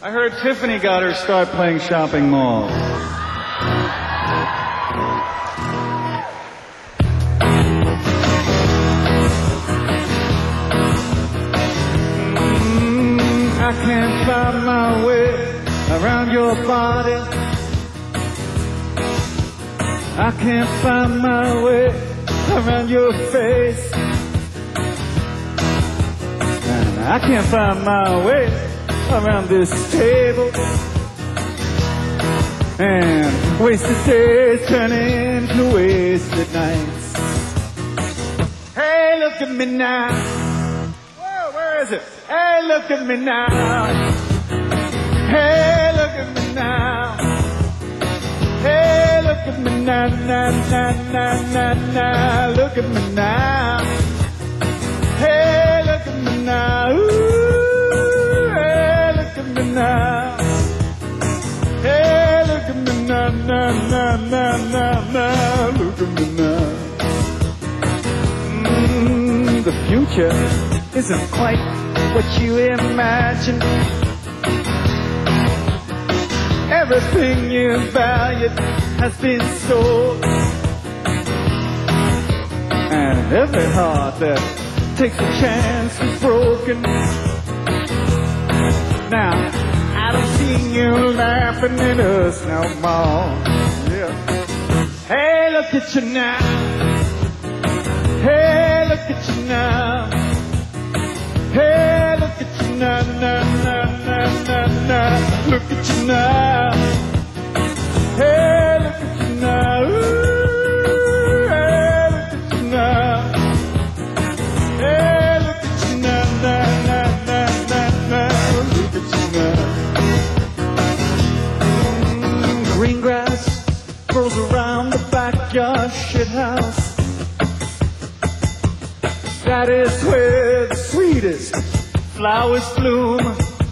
I heard Tiffany got her start playing shopping malls. I can't find my way around your body. I can't find my way around your face. And I can't find my way around this table. And wasted days turn into wasted nights. Hey, look at me now. Whoa, where is it? Hey, look at me now. Hey, look at me now. Hey, look at me now, now, now, now, now, now. Look at me now. Hey, look at me now. Ooh, hey, look at me now. Hey, look at me now, now, now, now, now, now. Look at me now. The future isn't quite what you imagine. Everything you valued has been sold, and every heart that takes a chance is broken. Now, I don't see you laughing at us no more. Yeah. Hey, look at you now. Hey, look at you now. Hey, look at you now, now, now, now, now, now. Look at you now. Hey, look at you now. Ooh, hey, look at you now. Hey, look at you now, now, now, now, now, now. Look at you now. Green grass grows around the backyard shithouse. That is where the sweetest flowers bloom.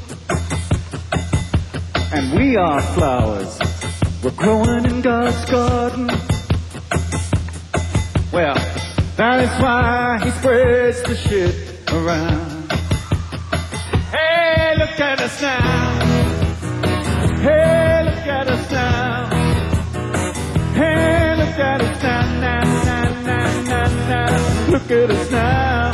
And we are flowers. We're growing in God's garden. Well, that is why he spreads the shit around. Hey, look at us now. Hey, look at us now. Hey, look at us now, now, now, now, now, now. Look at us now.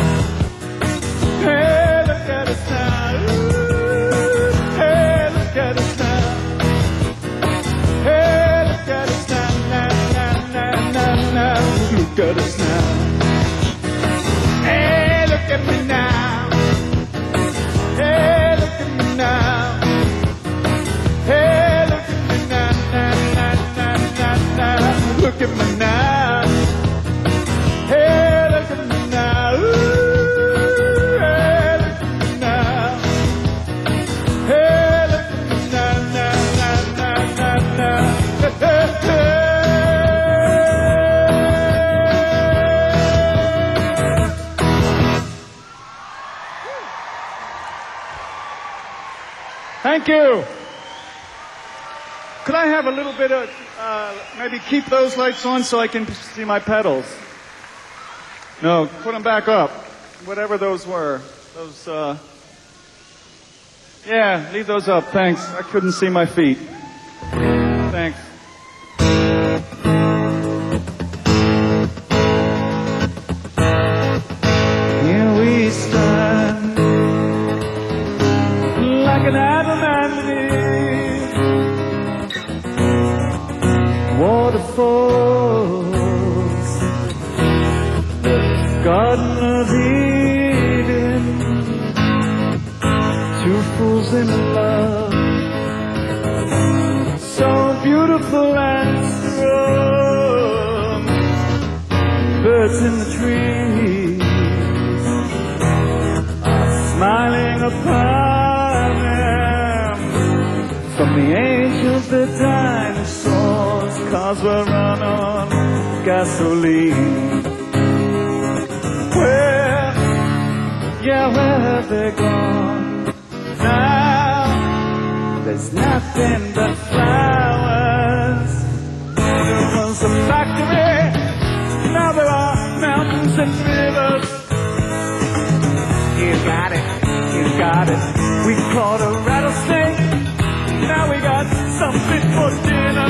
Hey, look at us now. Ooh, hey, look at us now. Hey, look at us now, now, now, now, now. Look at us now. Hey, look at me now. Hey, look at me now. Hey, look at me now, now, now, now, now, now. Look at me now. Hey, look at me now. Ooh, hey, look at me now. Hey, look at me now, now, now, now, now, now. Hey, hey, hey. Thank you. Could I have a little bit of, maybe keep those lights on so I can see my pedals? No, put them back up. Whatever those were. Those, yeah, leave those up. Thanks. I couldn't see my feet. Thanks. Here we stand like an adamant waterfalls, the Garden of Eden, two fools in love, so beautiful and strong, birds in the trees are smiling upon them, from the angels the dinosaurs, cars were run on gasoline. Well, yeah, where have they gone? Now, there's nothing but flowers. There was a factory, now there are mountains and rivers. You got it, we caught a rattlesnake. something for dinner.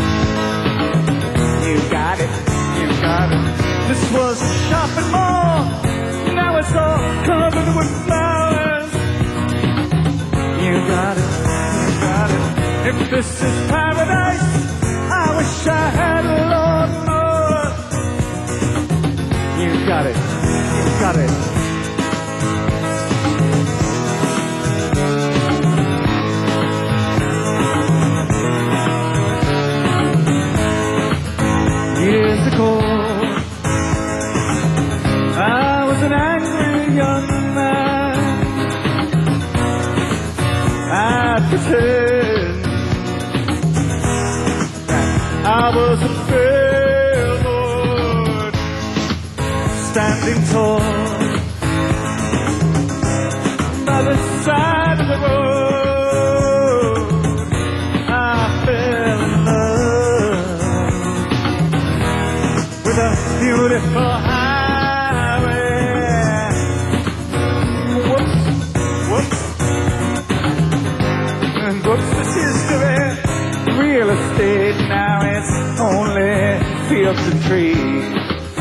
You got it, you got it. This was a shopping mall, now it's all covered with flowers. You got it, you got it. If this is paradise, I wish I had a lot more. You got it, you got it. Years ago, I was an angry young man. I pretend that I was a billboard standing tall by the side of the road. I fell in love with a beautiful highway. Whoops, whoops, and whoops, this history. Real estate now, it's only fields and trees.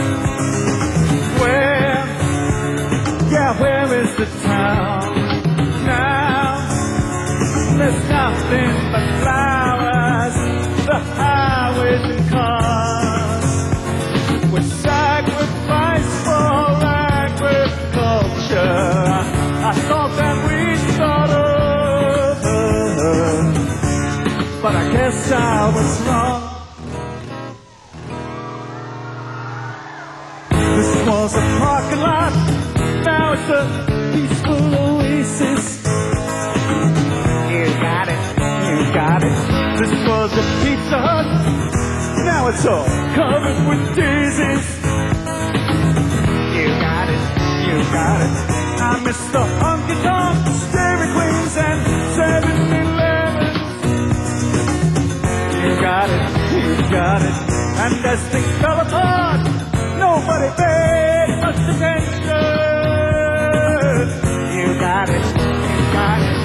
Where, yeah, where is the town now? There's nothing but flowers, the highways and cars. We sacrifice for agriculture. I thought that we'd start over, but I guess I was wrong. This was a parking lot, now it's a peaceful oasis. You got it, you got it. This was a Pizza Hut, now it's all covered with daisies. You got it, you got it. I miss the honky-tonks, Dairy Queens, and 7-Elevens. You got it, you got it. And as things fell apart, nobody paid much attention. You got it, you got it.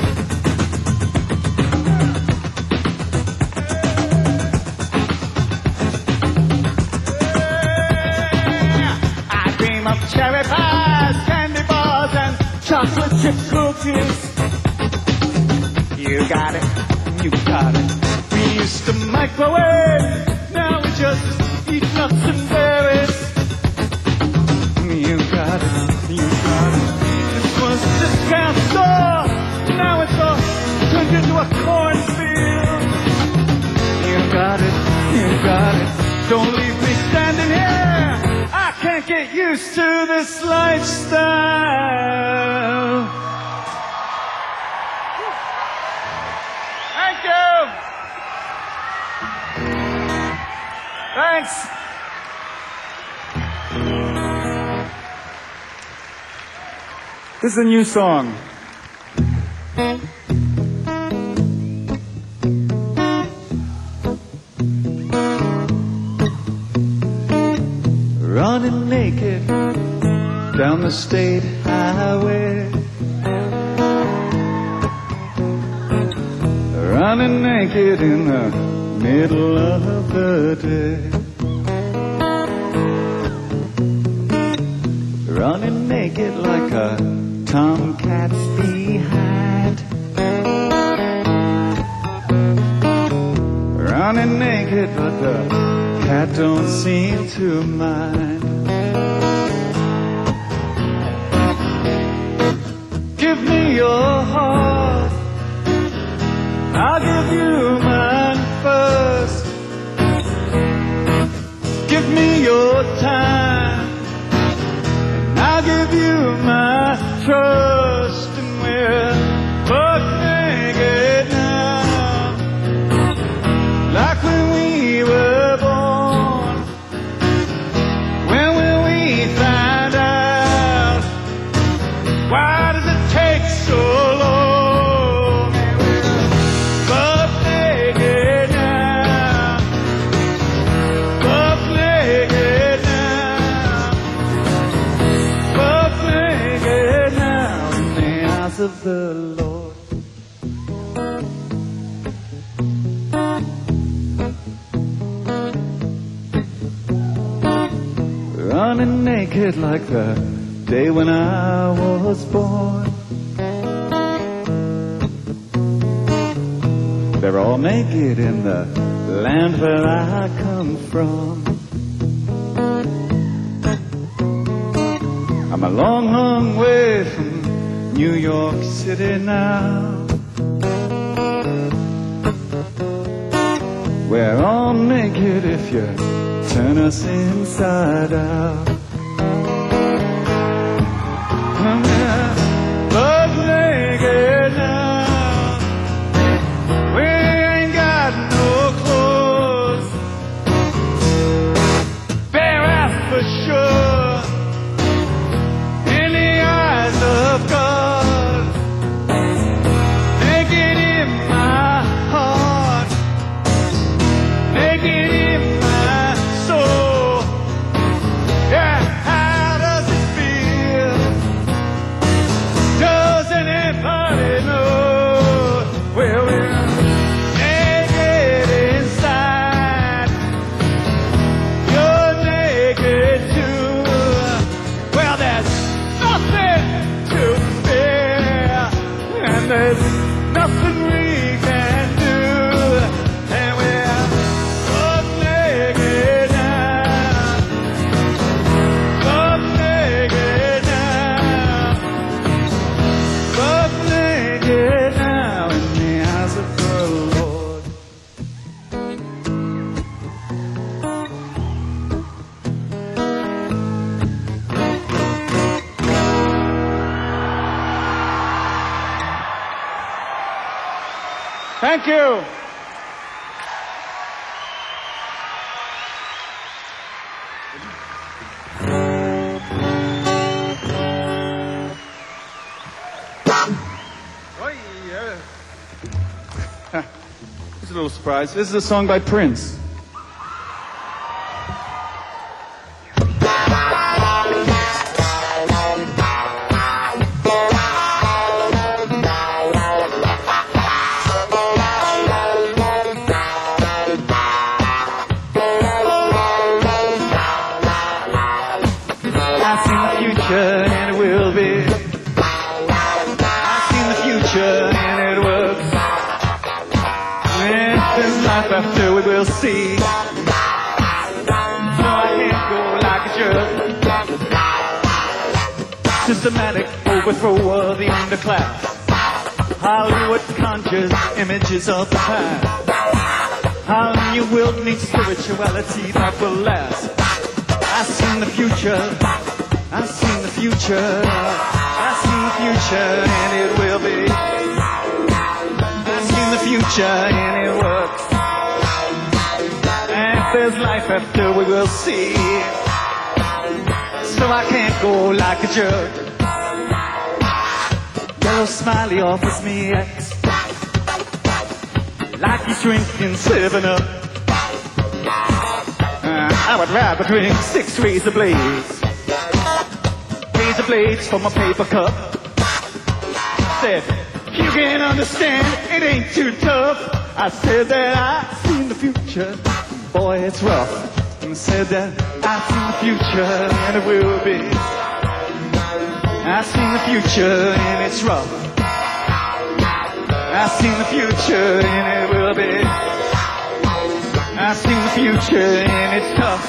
Of cherry pies, candy bars, and chocolate chip cookies. You got it, you got it. We used to microwave, now we just eat nuts and berries. You got it, you got it. This was a discount store, now it's all turned into a cornfield. You got it, you got it. Don't leave me standing here. I can't get used to this lifestyle. Thank you. Thanks. This is a new song. Running naked down the state highway. Running naked in the middle of the day. Running naked like a tomcat's behind. Running naked but the cat don't seem to mind. Give me your heart, I'll give you mine first. Give me your time, and I'll give you my trust. And we're both naked now, like when we were born. When will we find out? Why does it take so long? We're both naked now, both naked now, both naked now. running naked like the day when I was born. They're all naked in the land where I come from. I'm a long, long way from New York City now. We're all naked if you turn us inside out. Buck naked now. We ain't got no clothes. Bare ass for sure. In the eyes of God. Naked in my heart. Naked in my soul. Yeah, how does it feel? Doesn't anybody know? Well, we're naked inside. You're naked too. Well, there's nothing to fear, and there's nothing we can do, and we're buck naked now. Buck naked now. Buck naked now in the eyes of the Lord. Thank you. It's a little surprise. This is a song by Prince. I've seen the future and it will be. I've seen the future and it works. And there's life after we will see. So I can't go like a jerk. Systematic overthrow of the underclass. Hollywood conjures images of the past. How you will need spirituality that will last. I've seen the future. I've seen the future. I've seen the future and it will be. I've seen the future and it works. And if there's life after we will see. So I can't go like a jerk. Yellow Smiley offers me X. Like he's drinking 7-Up. I would rather drink 6 razor blades. Razor blades for my paper cup. Said, you can understand, it ain't too tough. I said that I've seen the future. Boy, it's rough. And I said that I've seen the future and it will be. I've seen the future and it's rough. I've seen the future and it will be. I've seen the future and it's tough.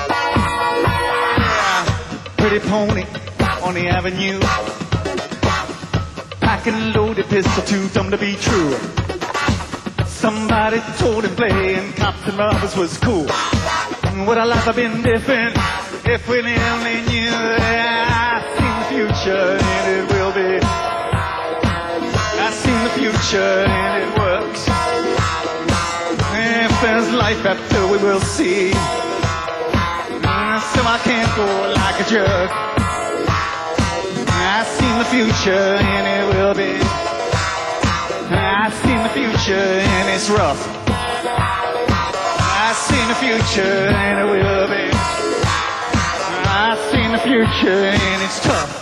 pretty pony on the avenue. packing a loaded pistol, too dumb to be true. Somebody told him playing cops and robbers was cool. Would our life have been different if we only knew that I've seen the future and it will be. I've seen the future and it works. If there's life after, we will see. So I can't go like a jerk. I've seen the future and it will be. I've seen the future and it's rough. I've seen the future and it will be. I've seen the future and it's tough.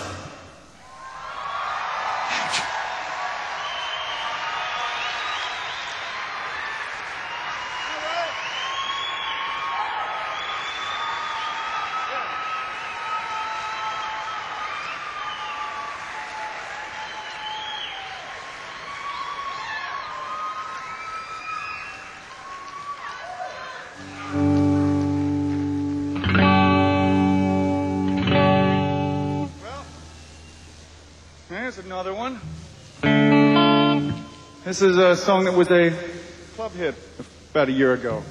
Here's another one. This is a song that was a club hit about a year ago.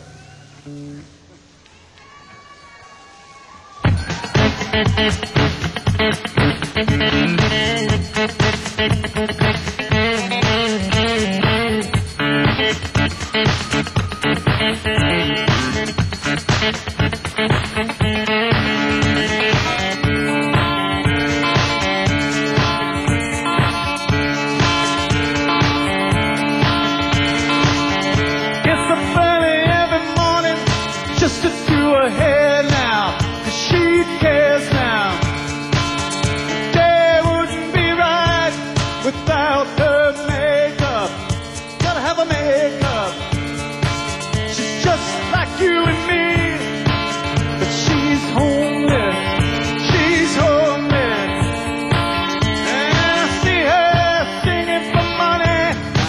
Just to do her hair now, 'cause she cares now. The day wouldn't be right without her makeup. Gotta have a makeup. She's just like you and me, but she's homeless. She's homeless. And I see her singing for money.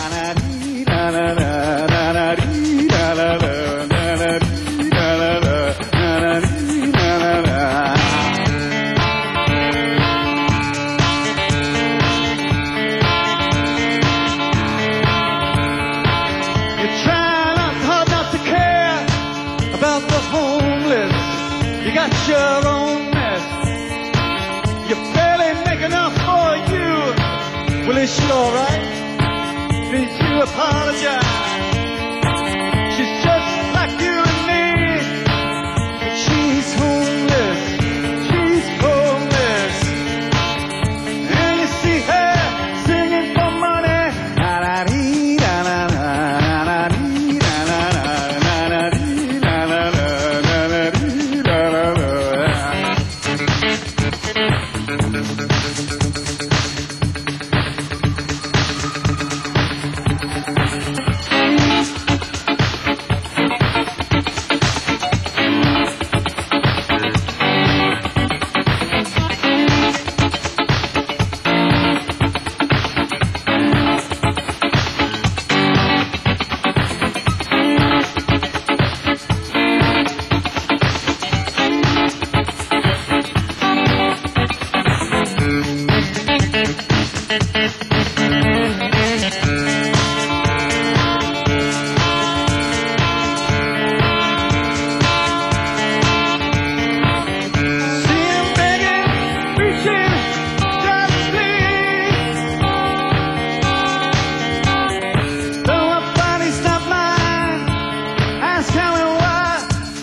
You got your own mess. You barely make enough for you. Well, is she alright? Did you apologize? She's just like you and me, but she's homeless. She's homeless. And you see her singing for money.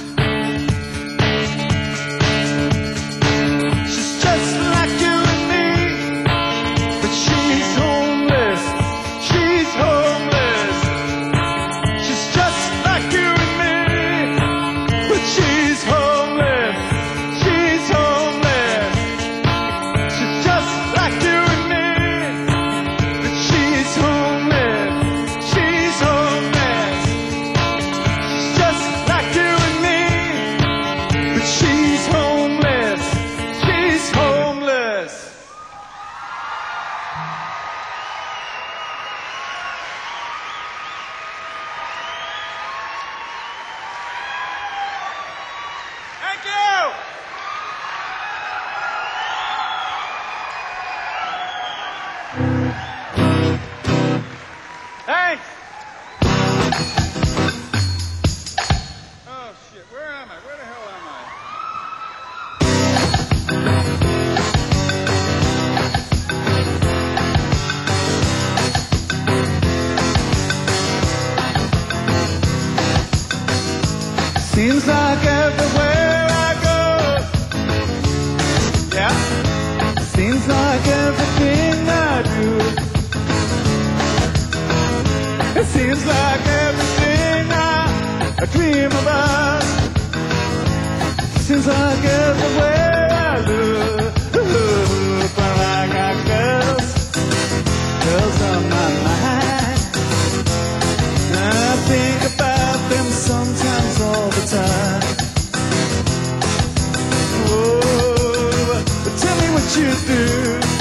She's just like you and me. like everywhere I go. Yeah. Seems like everything I do. It seems like everything I dream about. Seems like everywhere I look, but I got girls on my mind. I think about them sometimes all the time. Oh, but tell me what you do.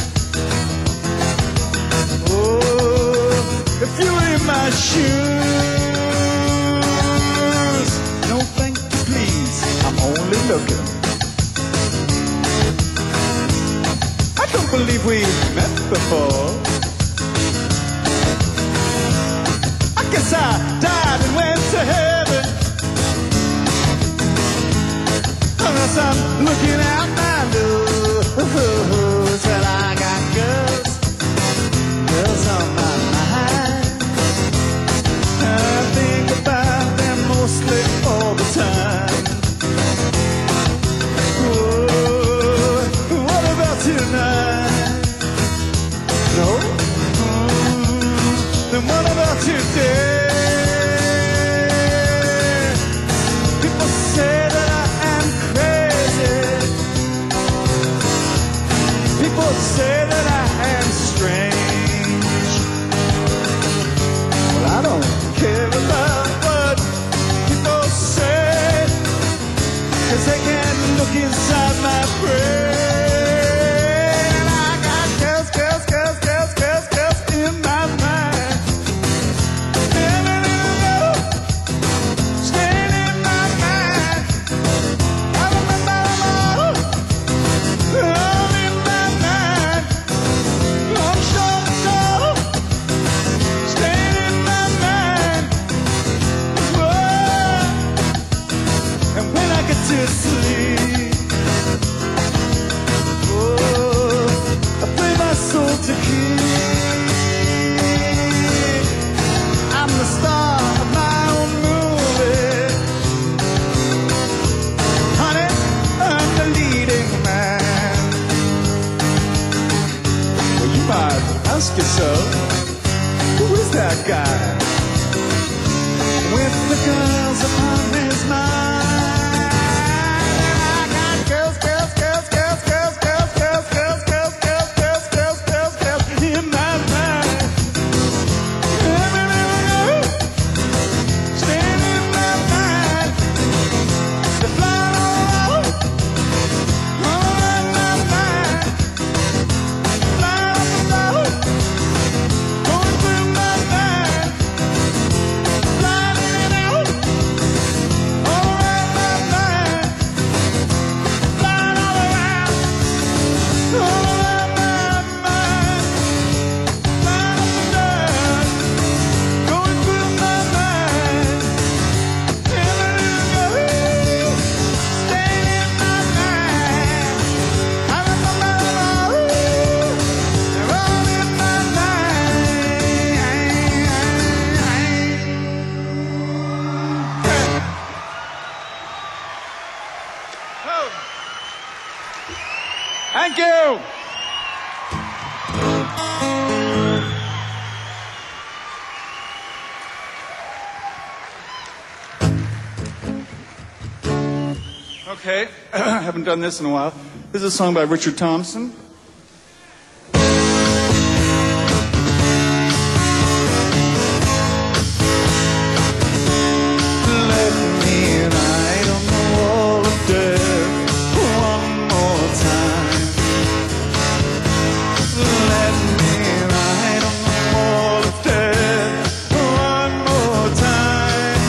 Oh, if you were in my shoes. No thank you please, I'm only looking. I don't believe we've met before. I guess I died and went to heaven, unless I'm looking out my nose. Well, I got girls on my mind. I think about them mostly all the time. Oh, what about tonight? No? Then what about today? People say that I am crazy. People say that I am strange. Well, I don't care about what people say, 'cause they can't look inside my brain. And I got girls in my mind. Staying in my mind. All in my mind. I'm sure so. Staying in my mind. Whoa. And when I get to sleep, oh, I play my soul to keep. I'm the star of my own movie. Honey, I'm the leading man. Well, you might ask yourself, who is that guy with the girls upon his mind? I got girls in my mind. Staying in my mind. They're flying all around my mind. Flying up and down, going through my mind. Flying in and out, all around my mind. Flying all around my mind. Flying up and down, going through my mind. Staying in my mind. I'm in my mind. They're all in my mind. Oh. Thank you. Okay, I haven't done this in a while. This is a song by Richard Thompson. Let me write on the wall of death one more time. Let me write on the wall of death one more time.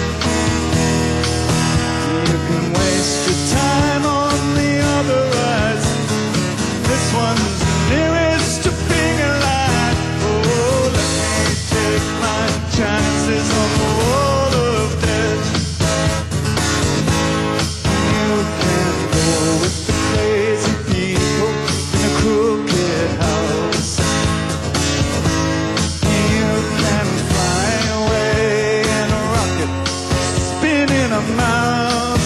You can waste your time on the other horizon. This one's the nearest to being alive. Oh, let me take my chances on the wall of death. You can go with the crazy people in a crooked house. You can fly away in a rocket, spin in a mouth.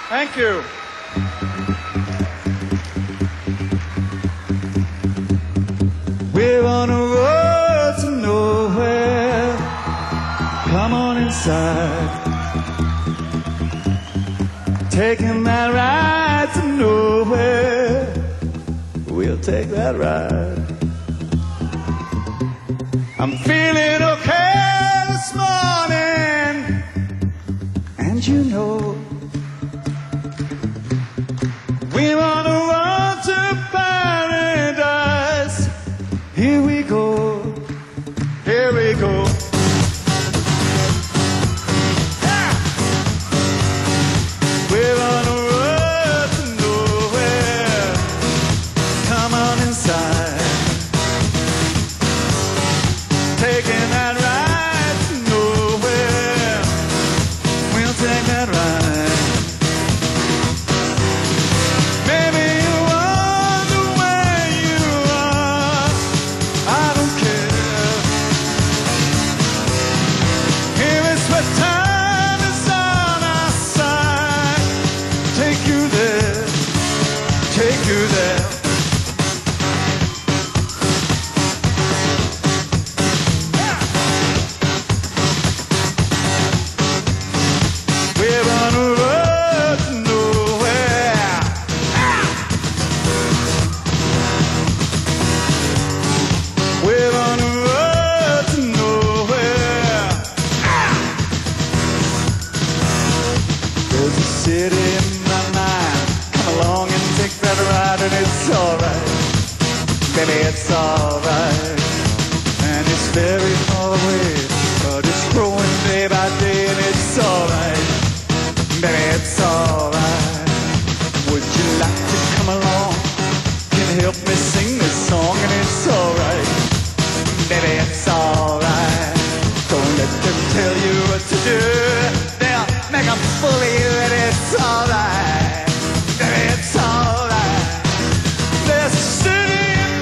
Thank you. We're on a road to nowhere. Come on inside. Taking that ride to nowhere. We'll take that ride. I'm feeling okay this morning. And you know, we're on a road to paradise. Here we go, here we go. Yeah. We're on a road to nowhere. Come on inside. Taking that ride to nowhere. We'll take that ride. It's alright, and it's very far away, but it's growing day by day, and it's alright, baby, it's alright. Would you like to come along? Can you help me sing this song? And it's alright, baby, it's alright. Don't let them tell you what to do. They'll make a fool of you, and it's alright, baby, it's alright. There's a city.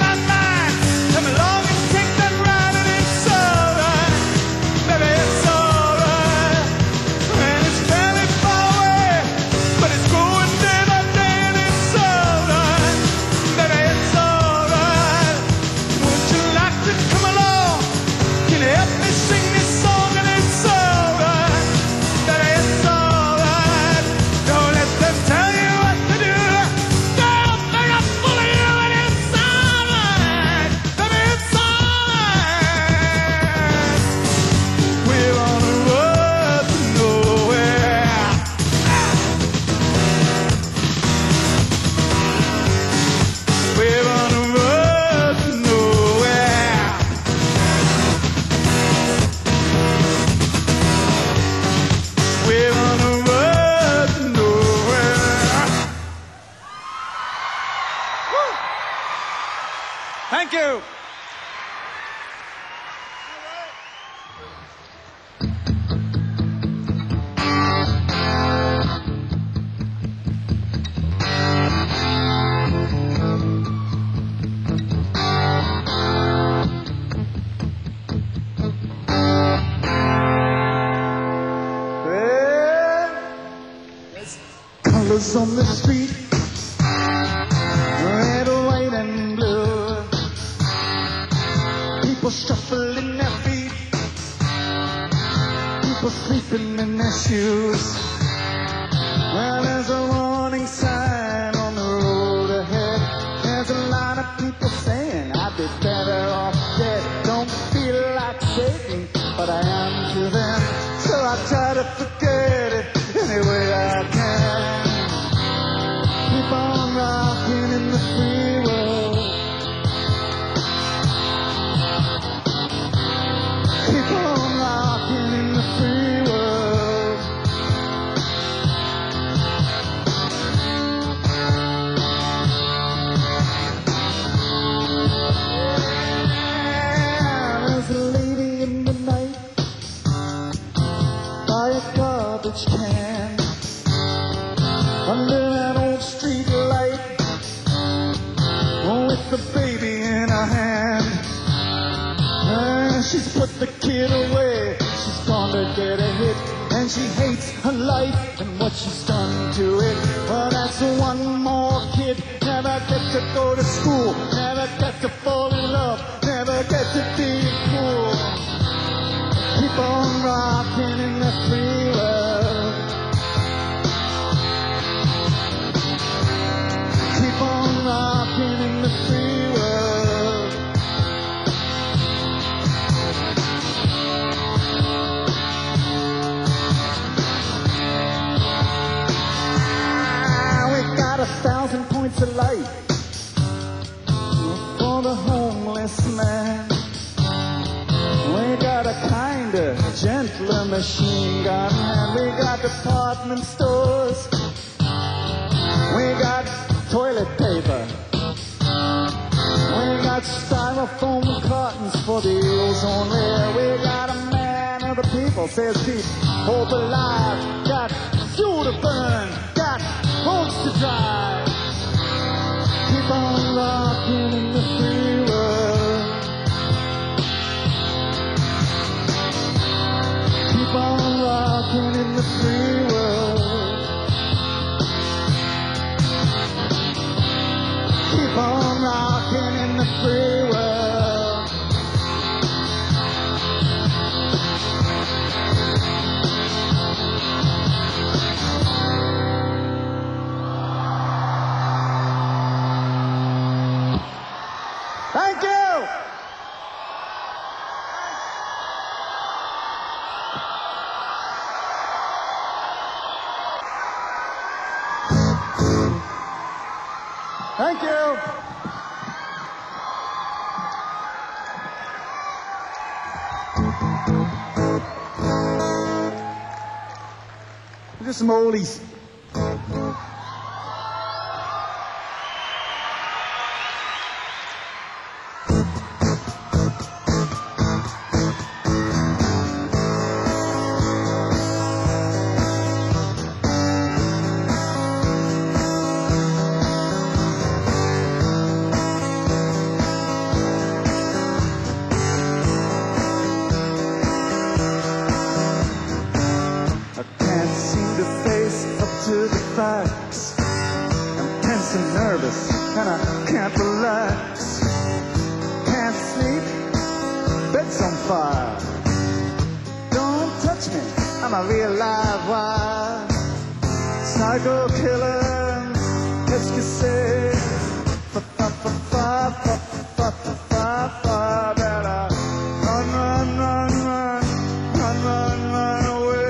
Thank you. Well, there's colors on the street. Red, white, and blue. People shuffling their feet. People sleeping in their shoes. Well, there's a warning sign on the road ahead. There's a lot of people saying I'd be better off dead. Don't feel like shaking, but I am to them. So I try to forget it any way I can. Keep on rocking in the free world. Keep on rocking in the free world. Yeah, there's a lady in the night by a garbage can under an old street light with the baby in her hand. She's put the kid away. She's gonna get a hit, and she hates her life. life and what she's done to it. Well, that's one more kid. Never get to go to school, never get to fall in love, never get to be cool. Keep on rocking in the free world. Keep on rocking in the free world. We got 1,000 points of light for the homeless man. We got a kinder, gentler machine gun, and we got department stores. We got toilet paper. We got styrofoam cartons for the ozone layer. We got a man of the people, says keep hope alive. Got fuel to burn, got boats to drive. Keep on rocking in the free world. Keep on rocking in the free world. Keep on rocking in the free world. Thank you. Thank you. Just some oldies. To the facts. I'm tense and nervous, and I can't relax. Can't sleep, bed's on fire. Don't touch me, I'm a real live wire. Psycho killer, qu'est-ce que c'est? Fa fa fa fa fa fa fa fa fa. Better run, run, run, run, run, run, run away.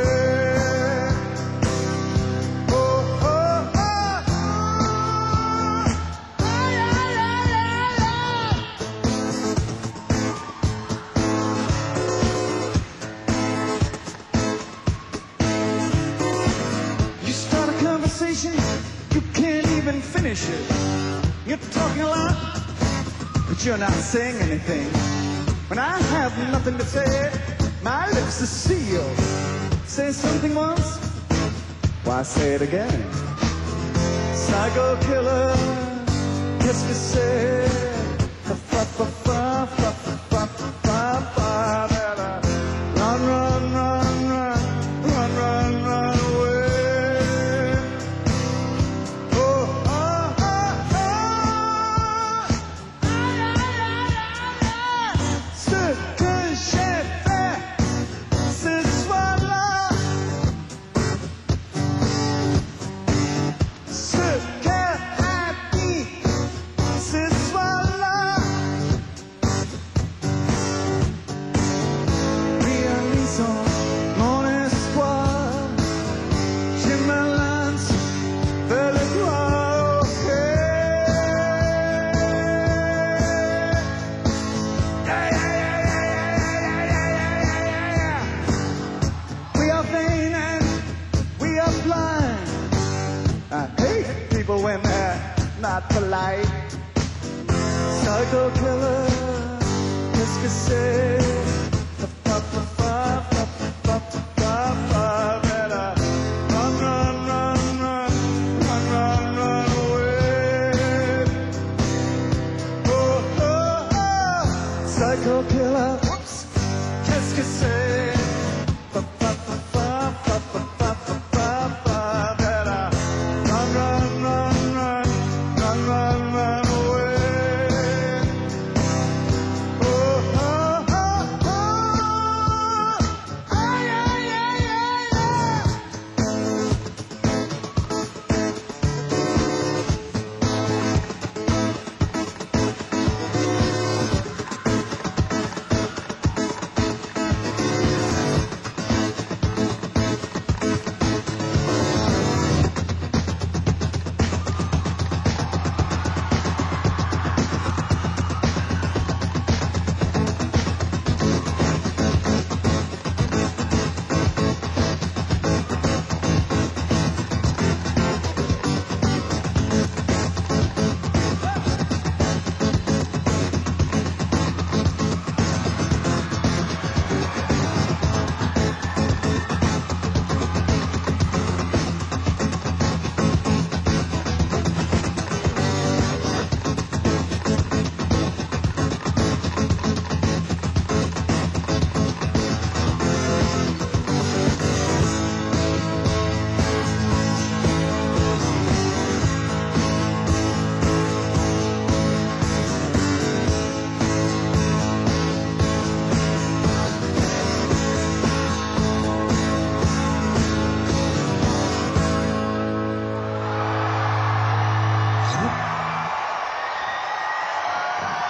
You can't even finish it. You're talking a lot, but you're not saying anything. When I have nothing to say, my lips are sealed. Say something once, why say it again? Psycho killer, qu'est-ce que c'est? Fa fa fa fa fa fa fa fa. Better run, run, run, run, run, run, run away. When they're not polite. Psycho killer, qu'est-ce que c'est? Fa fa fa fa fa fa fa fa. Better run, run, run, run, run, run, run away. Oh, oh, oh. Psycho killer, qu'est-ce que c'est? Fa fa fa fa fa fa fa fa.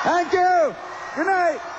Thank you. Good night.